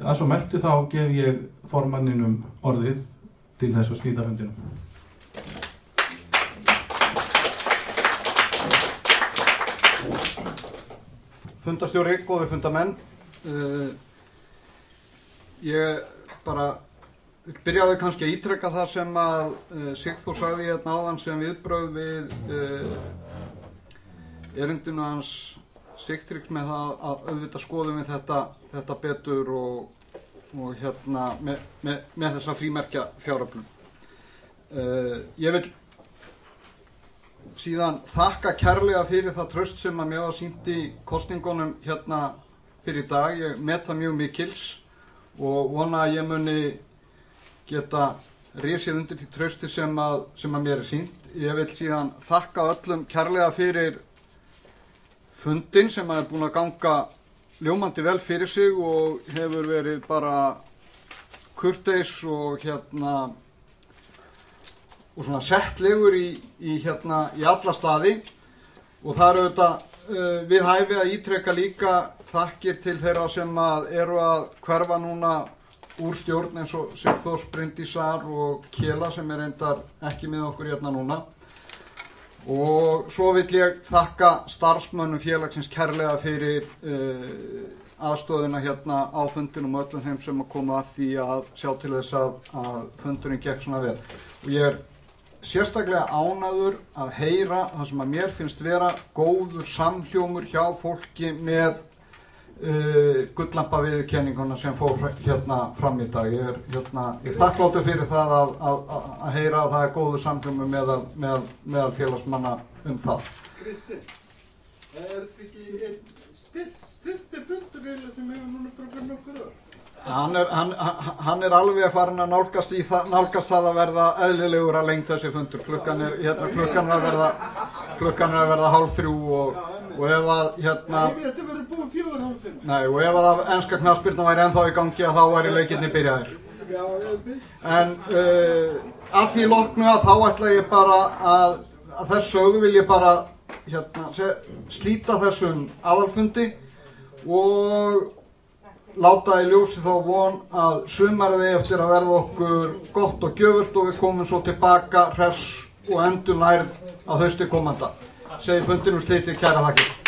Að svo mæltu þá gef ég formanninum orðið til þess að slíta fundinum. Fundarstjóri, góðir fundamenn. Ég bara byrjaði kannski að ítreka það sem að Sigþór sagði hérna áðan sem viðbrögð við erindinu hans Sigtryggs með það að auðvitað skoðum við þetta betur og hérna með þessa frímerkja fjáröflun. Ég vil síðan þakka kærlega fyrir það traust sem að mér var sýnt í kosningunum hérna fyrir í dag. Ég met það mjög mikils og vona að ég muni geta risið undir því trausti sem að mér er sýnt. Ég vil síðan þakka öllum kærlega fyrir fundin sem er búin að ganga ljómandi vel fyrir sig og hefur verið bara kurteis og og svona settlegur í alla staði og það eru auðvitað við hæfi að ítreka líka þakkir til þeirra sem eru að hverfa núna úr stjórn eins og Sigþórs, Bryndísar og Kela sem er reyndar ekki með okkur hérna núna. Og svo vil ég þakka starfsmönnum félagsins kærlega fyrir aðstoðina hérna á fundinum og öllum þeim sem að koma að því að sjá til þess að fundurinn gekk svona vel. Og ég er sérstaklega ánægður að heyra það sem að mér finnst vera góður samhljómur hjá fólki með gulllampa-viðurkenninguna sem fór hérna fram í dag. Ég er þakkláttur fyrir það að heyra að það er góður samhljómur meðal félagsmanna það. Kristinn, er ekki einn styrsti fundur sem hefur núna bara nokkur ár? Hann er alveg farin að nálgast það að verða eðlilegur að lengd þessi fundur. Klukkan er að verða 2:30 og ef að Þetta verður búið 4:30. Nei, og ef að enska knattspyrna væri ennþá í gangi þá væri leikirnir byrjaðir. En að því loknu að þá ætla ég bara að þessu sögðu vil ég bara slíta þessum aðalfundi og láta í ljósi þá von að sumarið eigi eftir að verða okkur gott og gjöfult og við komum svo tilbaka hress og endurnærð að hausti komanda. Segi fundinum slitið, kæra þakkir.